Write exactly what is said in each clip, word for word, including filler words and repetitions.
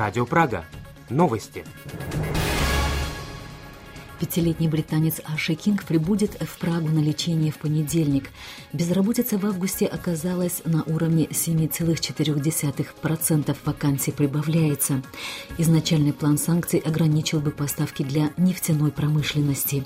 Радио Прага. Новости. Пятилетний британец Аши Кинг прибудет в Прагу на лечение в понедельник. Безработица в августе оказалась на уровне семь целых четыре десятых процента, вакансий прибавляется. Изначальный план санкций ограничил бы поставки для нефтяной промышленности.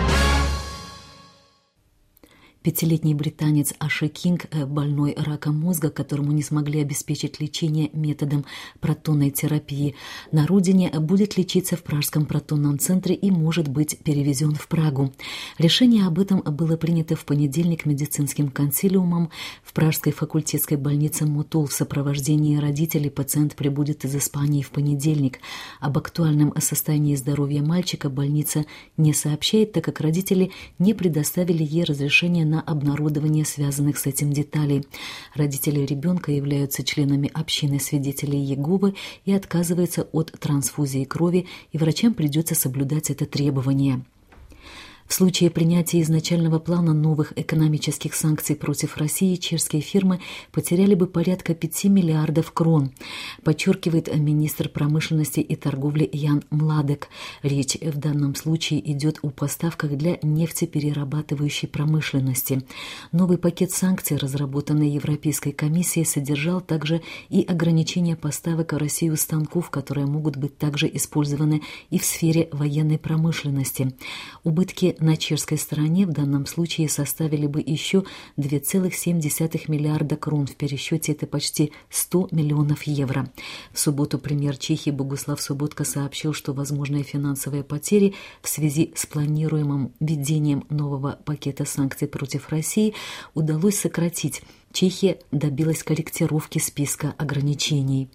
Пятилетний британец Аши Кинг, больной раком мозга, которому не смогли обеспечить лечение методом протонной терапии, на родине будет лечиться в Пражском протонном центре и может быть перевезен в Прагу. Решение об этом было принято в понедельник медицинским консилиумом в Пражской факультетской больнице Мотул. В сопровождении родителей пациент прибудет из Испании в понедельник. Об актуальном состоянии здоровья мальчика больница не сообщает, так как родители не предоставили ей разрешение на на обнародование связанных с этим деталей. Родители ребенка являются членами общины свидетелей Иеговы и отказываются от трансфузии крови, и врачам придется соблюдать это требование. В случае принятия изначального плана новых экономических санкций против России чешские фирмы потеряли бы порядка пяти миллиардов крон, подчеркивает министр промышленности и торговли Ян Младек. Речь в данном случае идет о поставках для нефтеперерабатывающей промышленности. Новый пакет санкций, разработанный Европейской комиссией, содержал также и ограничение поставок в Россию станков, которые могут быть также использованы и в сфере военной промышленности. Убытки на чешской стороне в данном случае составили бы еще два целых семь десятых миллиарда крон. В пересчете это почти сто миллионов евро. В субботу премьер Чехии Богуслав Соботка сообщил, что возможные финансовые потери в связи с планируемым введением нового пакета санкций против России удалось сократить. Чехия добилась корректировки списка ограничений.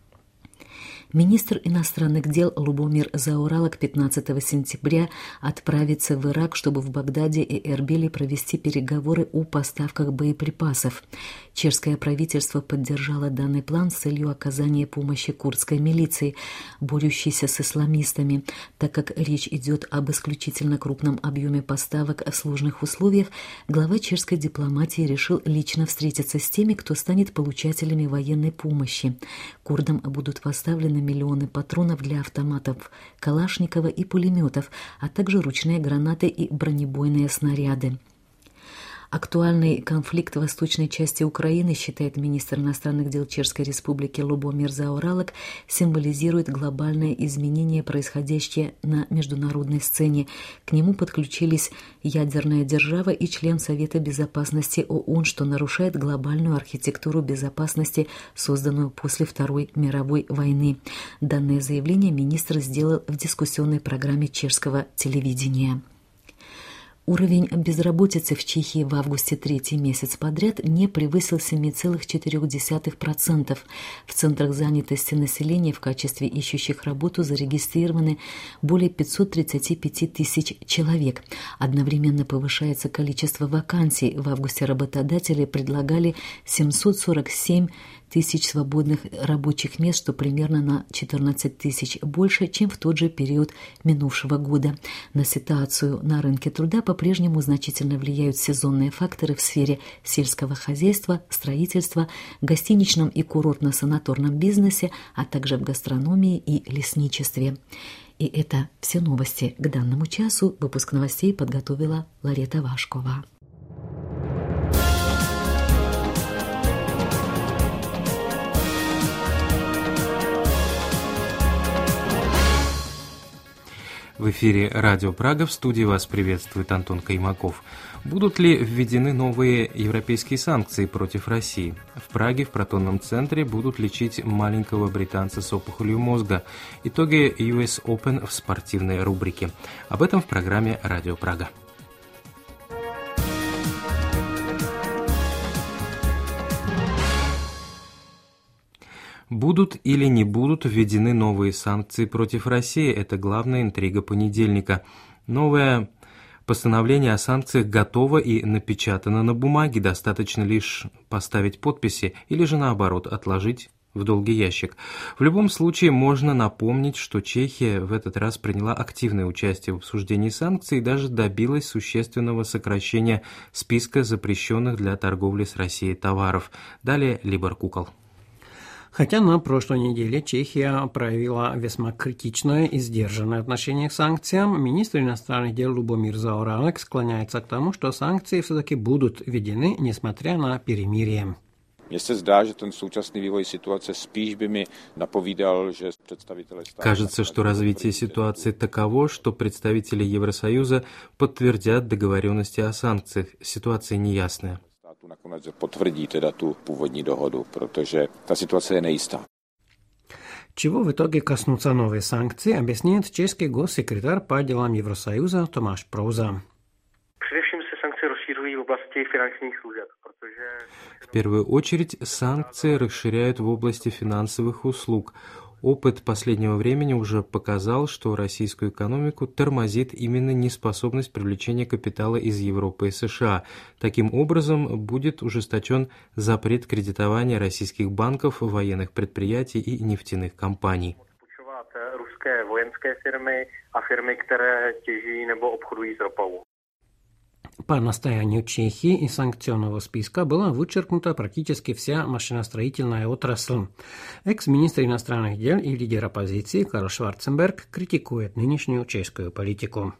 Министр иностранных дел Лубомир Заоралок пятнадцатого сентября отправится в Ирак, чтобы в Багдаде и Эрбиле провести переговоры о поставках боеприпасов. Чешское правительство поддержало данный план с целью оказания помощи курдской милиции, борющейся с исламистами. Так как речь идет об исключительно крупном объеме поставок в сложных условиях, глава чешской дипломатии решил лично встретиться с теми, кто станет получателями военной помощи. Курдам будут поставлены миллионы патронов для автоматов Калашникова и пулеметов, а также ручные гранаты и бронебойные снаряды. Актуальный конфликт в восточной части Украины, считает министр иностранных дел Чешской Республики Лубомир Заоралок, символизирует глобальное изменение, происходящее на международной сцене. К нему подключились ядерная держава и член Совета Безопасности ООН, что нарушает глобальную архитектуру безопасности, созданную после Второй мировой войны. Данное заявление министр сделал в дискуссионной программе чешского телевидения. Уровень безработицы в Чехии в августе третий месяц подряд не превысил семь целых четыре десятых процента. В центрах занятости населения в качестве ищущих работу зарегистрированы более пятьсот тридцать пять тысяч человек. Одновременно повышается количество вакансий. В августе работодатели предлагали семьсот сорок семь тысяч свободных рабочих мест, что примерно на четырнадцать тысяч больше, чем в тот же период минувшего года. На ситуацию на рынке труда по-прежнему значительно влияют сезонные факторы в сфере сельского хозяйства, строительства, гостиничном и курортно-санаторном бизнесе, а также в гастрономии и лесничестве. И это все новости к данному часу. Выпуск новостей подготовила Ларета Вашкова. В эфире Радио Прага, в студии вас приветствует Антон Каймаков. Будут ли введены новые европейские санкции против России? В Праге в протонном центре будут лечить маленького британца с опухолью мозга. Итоги ю эс Open в спортивной рубрике. Об этом в программе Радио Прага. Будут или не будут введены новые санкции против России – это главная интрига понедельника. Новое постановление о санкциях готово и напечатано на бумаге, достаточно лишь поставить подписи или же наоборот отложить в долгий ящик. В любом случае можно напомнить, что Чехия в этот раз приняла активное участие в обсуждении санкций и даже добилась существенного сокращения списка запрещенных для торговли с Россией товаров. Далее Либор Кукол. Хотя на прошлой неделе Чехия проявила весьма критичное и сдержанное отношение к санкциям, министр иностранных дел Любомир Заоралек склоняется к тому, что санкции все-таки будут введены, несмотря на перемирие. Mně se zdá, že ten současný vývoj situace spíš by mi napovídal, že představitelé státu... Кажется, что развитие ситуации таково, что представители Евросоюза подтвердят договоренности о санкциях. Ситуация неясная. Nakonec potvrdí teda tu původní dohodu, protože ta situace je nejistá. Чего в итоге коснутся новые санкции, объясняет чешский госсекретарь по делам Евросоюза Tomáš Prouza. В первую очередь, санкции расширяют в области финансовых услуг. Опыт последнего времени уже показал, что российскую экономику тормозит именно неспособность привлечения капитала из Европы и США. Таким образом, будет ужесточен запрет кредитования российских банков, военных предприятий и нефтяных компаний. Ruské vojenské firmy a firmy, které těží nebo obchodují s ropou. По настоянию Чехии из санкционного списка была вычеркнута практически вся машиностроительная отрасль. Экс-министр иностранных дел и лидер оппозиции Карл Шварценберг критикует нынешнюю чешскую политику.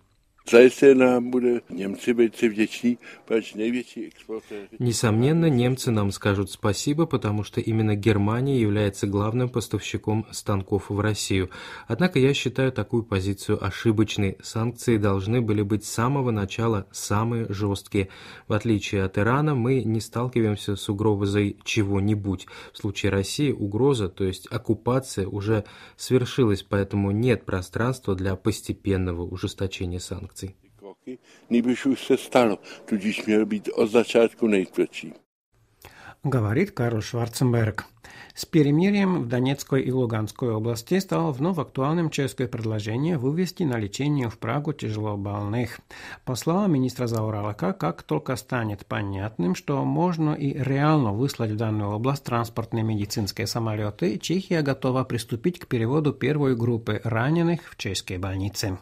Несомненно, немцы нам скажут спасибо, потому что именно Германия является главным поставщиком станков в Россию. Однако я считаю такую позицию ошибочной. Санкции должны были быть с самого начала самые жесткие. В отличие от Ирана, мы не сталкиваемся с угрозой чего-нибудь. В случае России угроза, то есть оккупация, уже свершилась, поэтому нет пространства для постепенного ужесточения санкций. Nejbrž už se stalo, tudíž měl být od začátku nejtvrdší. Говорит Карл Шварценберг. С перемирием в Донецкой и Луганской области стало вновь актуальным чешское предложение вывести на лечение в Прагу тяжелобольных. По словам министра Заоралека, как только станет понятным, что можно и реально выслать в данную область транспортные медицинские самолеты, Чехия готова приступить к переводу первой группы раненых в чешские больницы.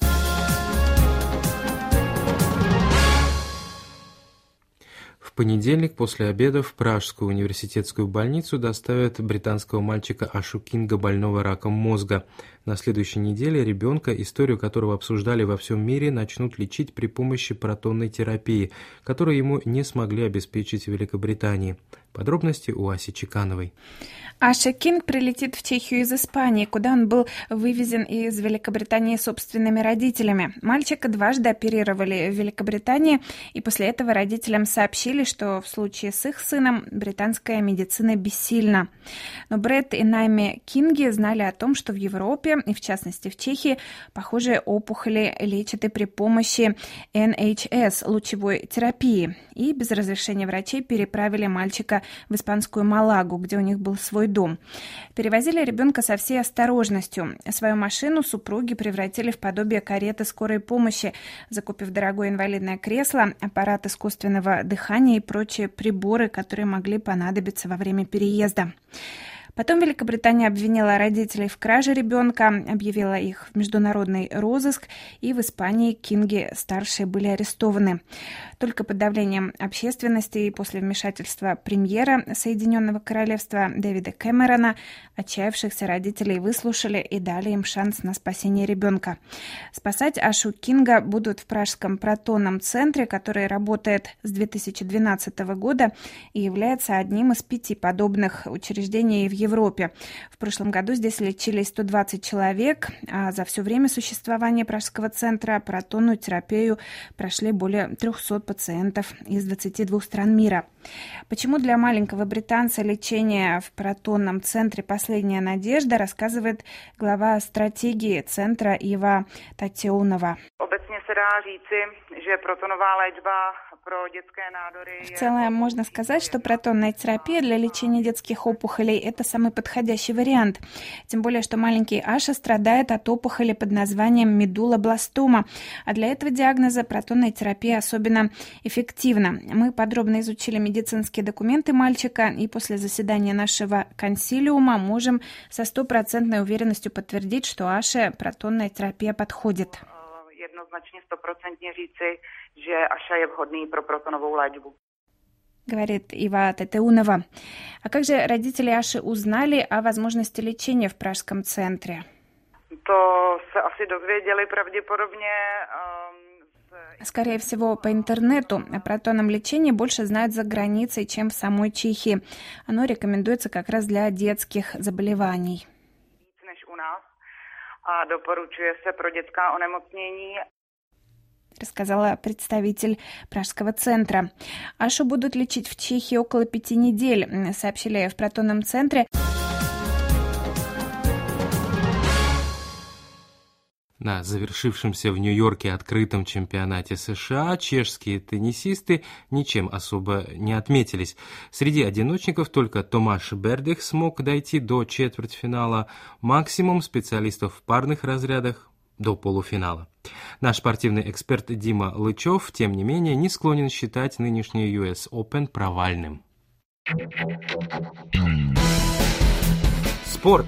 В понедельник после обеда в Пражскую университетскую больницу доставят британского мальчика Ашу Кинга, больного раком мозга. На следующей неделе ребенка, историю которого обсуждали во всем мире, начнут лечить при помощи протонной терапии, которую ему не смогли обеспечить в Великобритании. Подробности у Аси Чекановой. Аша Кинг прилетит в Чехию из Испании, куда он был вывезен из Великобритании собственными родителями. Мальчика дважды оперировали в Великобритании, и после этого родителям сообщили, что в случае с их сыном британская медицина бессильна. Но Брэд и Найми Кинги знали о том, что в Европе, и в частности в Чехии, похожие опухоли лечат и при помощи эн эйч эс, лучевой терапии, и без разрешения врачей переправили мальчика в испанскую Малагу, где у них был свой дом. Перевозили ребенка со всей осторожностью. Свою машину супруги превратили в подобие кареты скорой помощи, закупив дорогое инвалидное кресло, аппарат искусственного дыхания и прочие приборы, которые могли понадобиться во время переезда. Потом Великобритания обвинила родителей в краже ребенка, объявила их в международный розыск, и в Испании Кинги-старшие были арестованы. Только под давлением общественности и после вмешательства премьера Соединенного Королевства Дэвида Кэмерона отчаявшихся родителей выслушали и дали им шанс на спасение ребенка. Спасать Ашу Кинга будут в Пражском протонном центре, который работает с две тысячи двенадцатого года и является одним из пяти подобных учреждений в Европе. В прошлом году здесь лечились сто двадцать человек, а за все время существования Пражского центра протонную терапию прошли более трехсот пациентов из двадцати двух стран мира. Почему для маленького британца лечение в протонном центре «Последняя надежда», рассказывает глава стратегии центра Ива Татеунова. В целом можно сказать, что протонная терапия для лечения детских опухолей – это самый подходящий вариант. Тем более, что маленький Аша страдает от опухоли под названием медулобластома, а для этого диагноза протонная терапия особенно эффективна. Мы подробно изучили медицинские документы мальчика и после заседания нашего консилиума можем со стопроцентной уверенностью подтвердить, что Аше протонная терапия подходит. Jednoznačně stoprocentně říci, že Aša je vhodný pro protonovou léčbu. говорит Ива Тетеунова. А как же родители Аши узнали о возможности лечения в Пражском центре? To se asi dozvěděli pravděpodobně. Скорее всего, по интернету. О протонном лечении больше знают за границей, чем в самой Чехии. Оно рекомендуется как раз для детских заболеваний. A doporučuje se pro dětská onemocnění. Рассказала представитель Пражского центра. Ашу будут лечить в Чехии около пяти недель, сообщили в протонном центре. На завершившемся в Нью-Йорке открытом чемпионате США чешские теннисисты ничем особо не отметились. Среди одиночников только Томаш Бердих смог дойти до четвертьфинала, максимум специалистов в парных разрядах до полуфинала. Наш спортивный эксперт Дима Лычев, тем не менее, не склонен считать нынешний ю эс Open провальным. Спорт.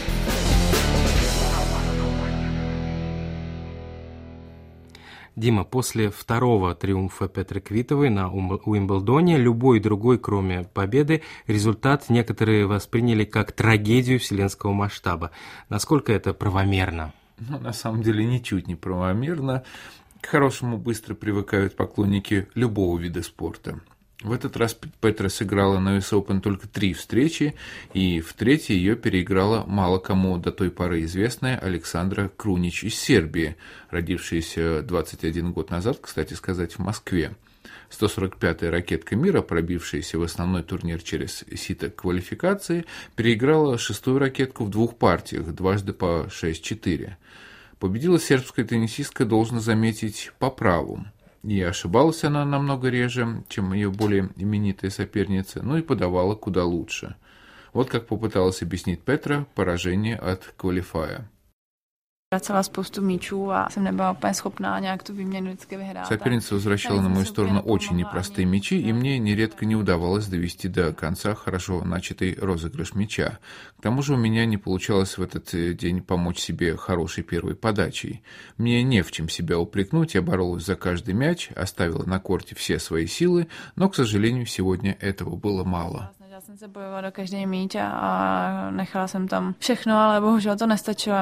Дима, после второго триумфа Петры Квитовой на Уимблдоне, любой другой, кроме победы, результат некоторые восприняли как трагедию вселенского масштаба. Насколько это правомерно? Ну, на самом деле, ничуть не правомерно. К хорошему быстро привыкают поклонники любого вида спорта. В этот раз Петра сыграла на ю эс Open только три встречи, и в третьей ее переиграла мало кому до той поры известная Александра Крунич из Сербии, родившаяся двадцать один год назад, кстати сказать, в Москве. сто сорок пятая ракетка мира, пробившаяся в основной турнир через сито квалификации, переиграла шестую ракетку в двух партиях, дважды по шесть-четыре. Победила сербская теннисистка, должно заметить, по праву. И ошибалась она намного реже, чем ее более именитая соперница, но и подавала куда лучше. Вот как попыталась объяснить Петра поражение от квалифая. Соперница возвращала на мою сторону очень непростые мячи, и мне нередко не удавалось довести до конца хорошо начатый розыгрыш мяча. К тому же у меня не получалось в этот день помочь себе хорошей первой подачей. Мне не в чем себя упрекнуть, я боролась за каждый мяч, оставила на корте все свои силы, но, к сожалению, сегодня этого было мало. Já jsem se bojovala do každé míč a nechala jsem tam všechno, ale bohužel to nestačilo.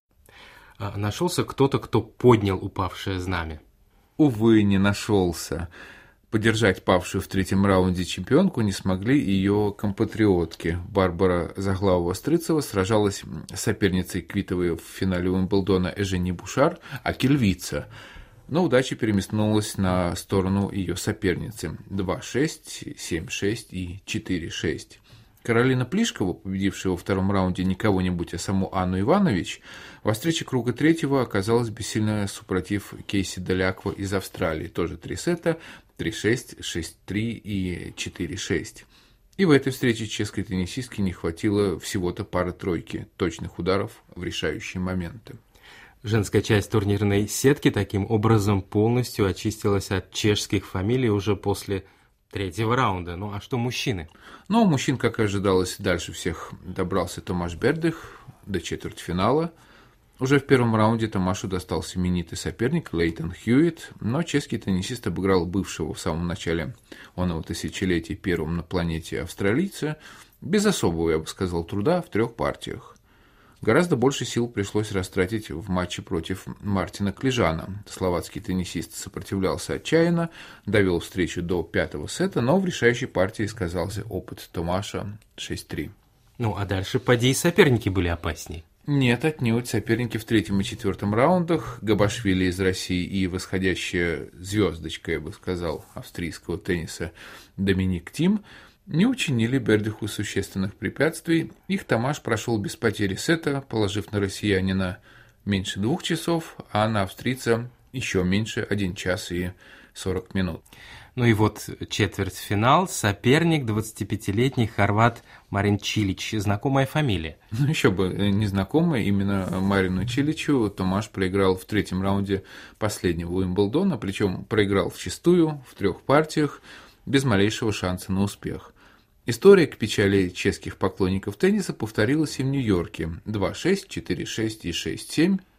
Нашелся кто-то, кто поднял упавшее знамя? Увы, не нашелся. Поддержать павшую в третьем раунде чемпионку не смогли ее компатриотки. Барбара Заглавова-Стрыцева сражалась с соперницей Квитовой в финале Уимблдона Эжени Бушар, а Кильвица. Но удача переместнулась на сторону ее соперницы. два-шесть, семь-шесть и четыре-шесть. Каролина Плишкова, победившая во втором раунде не кого-нибудь, а саму Анну Иванович, во встрече круга третьего оказалась бессильна супротив Кейси Деляква из Австралии. Тоже три сета, три-шесть, шесть-три и четыре-шесть. И в этой встрече чешской теннисистке не хватило всего-то пары-тройки точных ударов в решающие моменты. Женская часть турнирной сетки таким образом полностью очистилась от чешских фамилий уже после третьего раунда. Ну а что мужчины? Ну, у мужчин, как и ожидалось, дальше всех добрался Томаш Бердих до четвертьфинала. Уже в первом раунде Томашу достался именитый соперник Лейтон Хьюитт, но чешский теннисист обыграл бывшего в самом начале оного тысячелетия первым на планете австралийца без особого, я бы сказал, труда в трех партиях. Гораздо больше сил пришлось растратить в матче против Мартина Клижана. Словацкий теннисист сопротивлялся отчаянно, довел встречу до пятого сета, но в решающей партии сказался опыт Томаша шесть-три. Ну, а дальше, поди, и соперники были опасней. Нет, отнюдь. Соперники в третьем и четвертом раундах, Габашвили из России и восходящая звездочка, я бы сказал, австрийского тенниса Доминик Тим, не учинили Бердиху существенных препятствий. Их Томаш прошел без потери сета, положив на россиянина меньше двух часов, а на австрийца еще меньше один час и сорок минут. Ну и вот четвертьфинал, соперник двадцатипятилетний хорват Марин Чилич. Знакомая фамилия. Ну еще бы незнакомая, именно Марину Чиличу Томаш проиграл в третьем раунде последнего Уимблдона, причем проиграл вчистую, в трех партиях, без малейшего шанса на успех. История, к печали чешских поклонников тенниса, повторилась и в Нью-Йорке. два-шесть, четыре-шесть и шесть-семь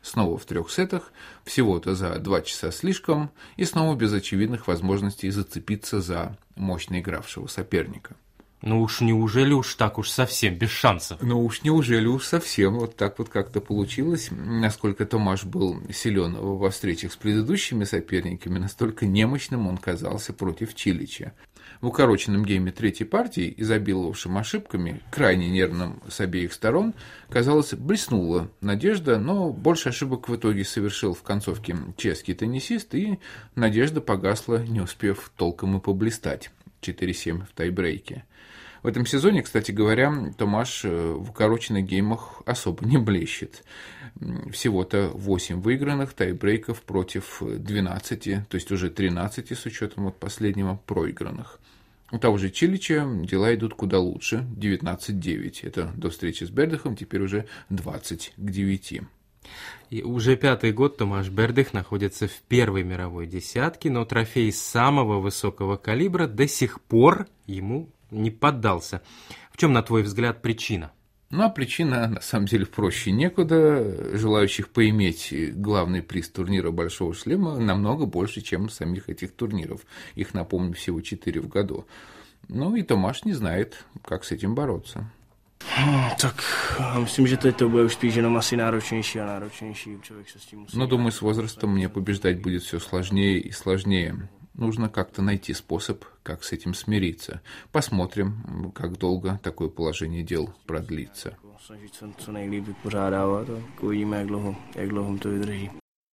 Снова в трех сетах, всего-то за два часа слишком, и снова без очевидных возможностей зацепиться за мощно игравшего соперника. Ну уж неужели уж так уж совсем, без шансов? Ну уж неужели уж совсем, вот так вот как-то получилось. Насколько Томаш был силен во встречах с предыдущими соперниками, настолько немощным он казался против Чилича. В укороченном гейме третьей партии, изобиловавшим ошибками, крайне нервным с обеих сторон, казалось, блеснула надежда, но больше ошибок в итоге совершил в концовке чешский теннисист, и надежда погасла, не успев толком и поблистать. четыре семь в тайбрейке. В этом сезоне, кстати говоря, Томаш в укороченных геймах особо не блещет. Всего-то восемь выигранных тайбрейков против двенадцати, то есть уже тринадцати с учетом вот последнего проигранных. У того же Чилича дела идут куда лучше, девятнадцать девять. Это до встречи с Бердыхом, теперь уже двадцать к девяти. И уже пятый год Томаш Бердых находится в первой мировой десятке, но трофей самого высокого калибра до сих пор ему не поддался. В чем, на твой взгляд, причина? Ну, а причина, на самом деле, проще некуда. Желающих поиметь главный приз турнира «Большого шлема» намного больше, чем самих этих турниров. Их, напомню, всего четыре в году. Ну, и Томаш не знает, как с этим бороться. Tak myslím, že teď to bude už spíš jenom asi náročnější a náročnější. Člověk se s tím musí. Но, думаю, с возрастом мне побеждать будет все сложнее и сложнее. Нужно как-то найти способ, как с этим смириться. Посмотрим, как долго такое положение дел продлится. Snažit se co nejlíp vypořádávat a uvidíme, jak dlouho, jak dlouho to vydrží.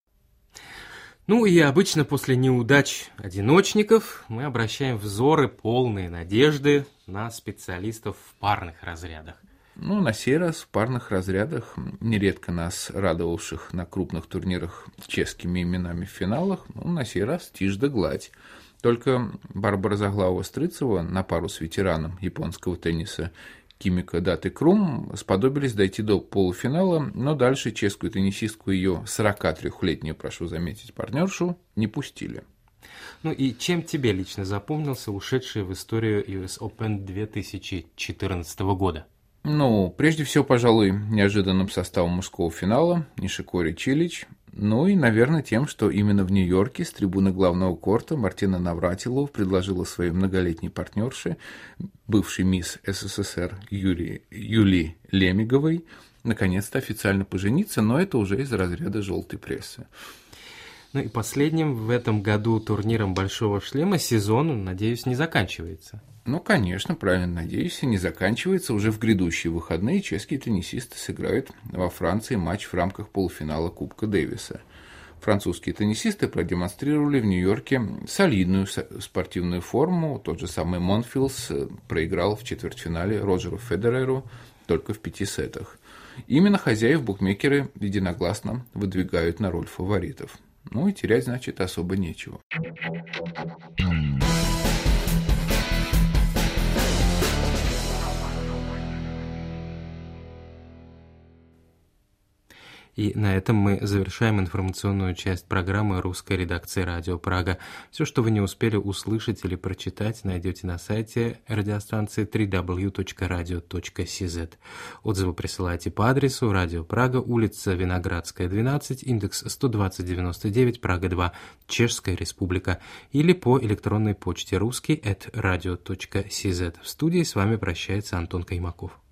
Ну и обычно после неудач одиночников мы обращаем взоры, полные надежды, на специалистов в парных разрядах. Ну, на сей раз в парных разрядах, нередко нас радовавших на крупных турнирах чешскими именами в финалах, ну, на сей раз тишь да гладь. Только Барбара Заглавова-Стрыцева на пару с ветераном японского тенниса Кимико Даты Крум сподобились дойти до полуфинала, но дальше чешскую теннисистку, ее сорокатрёхлетнюю, прошу заметить, партнершу, не пустили. Ну и чем тебе лично запомнился ушедший в историю ю эс Open две тысячи четырнадцатого года? Ну, прежде всего, пожалуй, неожиданным составом мужского финала Нишикори Чилич, ну и, наверное, тем, что именно в Нью-Йорке с трибуны главного корта Мартина Навратилова предложила своей многолетней партнерше, бывшей мисс эс эс эс эр Юлии, Юлии Лемиговой, наконец-то официально пожениться, но это уже из разряда желтой прессы. Ну и последним в этом году турниром «Большого шлема» сезон, надеюсь, не заканчивается. Ну, конечно, правильно, надеюсь, и не заканчивается. Уже в грядущие выходные чешские теннисисты сыграют во Франции матч в рамках полуфинала Кубка Дэвиса. Французские теннисисты продемонстрировали в Нью-Йорке солидную спортивную форму. Тот же самый Монфилс проиграл в четвертьфинале Роджеру Федереру только в пяти сетах. Именно хозяев букмекеры единогласно выдвигают на роль фаворитов. Ну и терять, значит, особо нечего. И на этом мы завершаем информационную часть программы русской редакции «Радио Прага». Все, что вы не успели услышать или прочитать, найдете на сайте радиостанции дабл ю дабл ю дабл ю точка радио точка си зет. Отзывы присылайте по адресу Радио Прага, улица Виноградская, двенадцать, индекс сто двадцать девяносто девять, Прага два, Чешская Республика, или по электронной почте русский эт радио точка си зет. В студии с вами прощается Антон Каймаков.